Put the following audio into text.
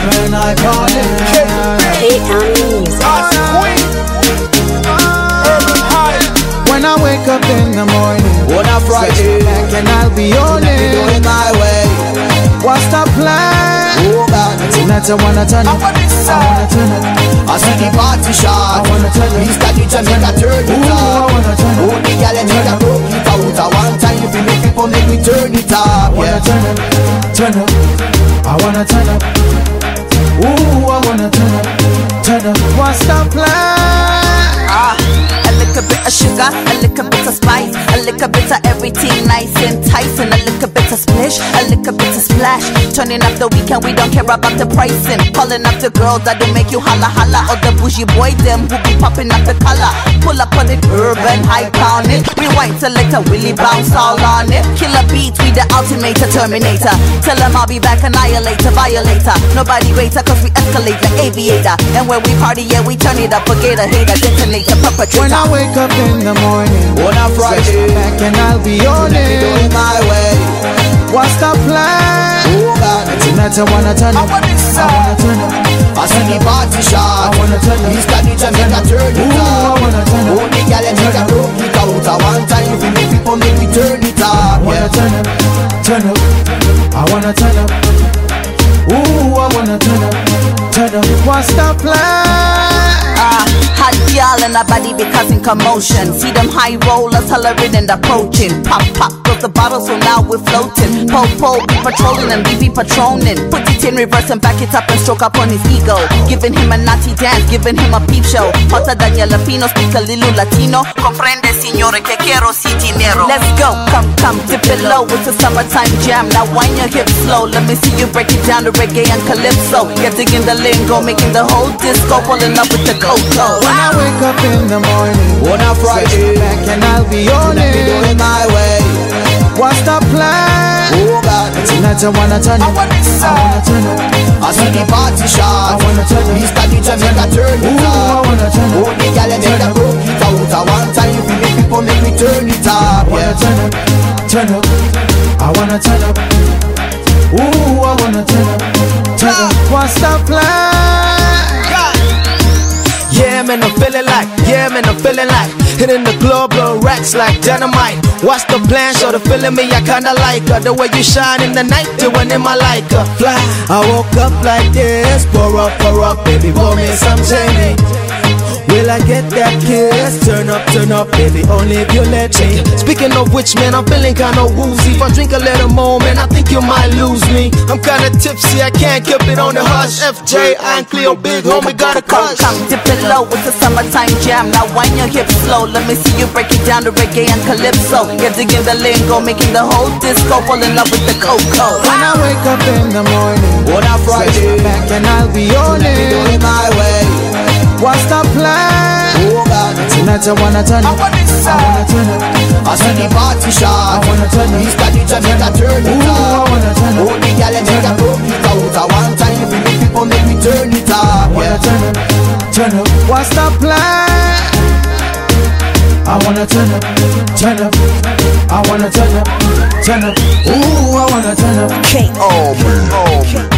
when I call it. When I wake up in the morning, on a Friday, back and I'll be on it. my way. What's the plan? Oh God, tonight I wanna turn up. I wanna turn up. I see the party shot. I wanna turn up. Mr. DJ make a turn it I up. wanna turn up. Oh, the girl and make a broke it out. I one time if you make people make me turn it up. I wanna turn up, turn up. I wanna turn up. Ooh, I wanna turn up, turn up. What's the plan? A little bit of sugar, a little bit of spice, a little bit of everything nice and enticing, a little bit of splish, a little bit of splash. Turning up the weekend, we don't care about the pricing. Calling up the girls that do make you holla holla, or the bougie boy them who be popping up the color. Pull up on it, urban, hype on it. Rewind selector, Willie bounce all on it. Killer beats, we the ultimate terminator. Tell them I'll be back, annihilator, violator. Nobody waiter, cause we escalate like aviator. And when we party, yeah, we turn it up, forget a hater, detonator, perpetrator. When I wake up in the morning, on a Friday, back and I'll be on it. my way. What's the plan? Oh God, tonight I wanna turn up. I wanna turn up. I see the party shot. I wanna turn up. Mr. DJ make a turn it Ooh, I up. wanna turn up. Oh, the girl and make a broke it out. I one time if you make people make me turn it up. I wanna turn up, turn up. I wanna turn up. Ooh, I wanna turn up, turn up. What's the plan? Hot y'all and our body be causing commotion. See them high rollers hollering and approaching. Pop, pop, close the bottle, so now we're floating. Po, be patrolling and we be patroning. Put it in reverse and back it up and stroke up on his ego. Giving him a naughty dance, giving him a peep show. Hotter than your Filipino, speak a little Latino. Comprende, signore, que quiero si dinero. Let's go, come, dip it low. It's a summertime jam, now wind your hips slow. Let me see you break it down to reggae and calypso. Get digging the lingo, making the whole disco. Fall in love with the cocoa. When I wake up in the morning, on a Friday, back and I'll be on it. my way. What's the plan? Oh God, tonight I wanna turn up. I wanna turn up. I see the party shot. I wanna turn up. Mr. DJ make a turn it Ooh, I up. wanna turn up. Oh, the girl and make a broke it out. I one time if you make people make me turn it up. I wanna turn up, turn up. I wanna turn up. Ooh, I wanna turn up, turn up. What's the plan? Yeah, man, I'm feeling like hitting the club, blow racks like dynamite. What's the plan? Show the feeling me, I kinda like her. The way you shine in the night, doing in my like her. Fly, I woke up like this, pour up, baby, pour me some Jamie. Will I get that kiss? Turn up, baby, only if you let me. Speaking of which, man, I'm feeling kinda woozy. If I drink a little more, man, I think you might lose me. I'm kinda tipsy, I can't keep it on the hush. FJ, and Cleo, big homie, got a crush. Come, dip it low, it's a summertime jam. Now wind your hips slow, let me see you break it down to reggae and calypso. Get digging the lingo, making the whole disco. Fall in love with the cocoa. When I wake up in the morning, On a Friday, back and I'll be on it. my way. What's the plan? Oh God, tonight I wanna turn up. I wanna turn up. I see the party shot. I wanna turn up. Mr. DJ make a turn it Ooh, I up. wanna turn up. Oh, the girl and make a broke it out. I one time if you make people make me turn it up. I wanna turn up, turn up. What's the plan? I wanna turn up, turn up. I wanna turn up, turn up. Ooh, I wanna turn up. K.O.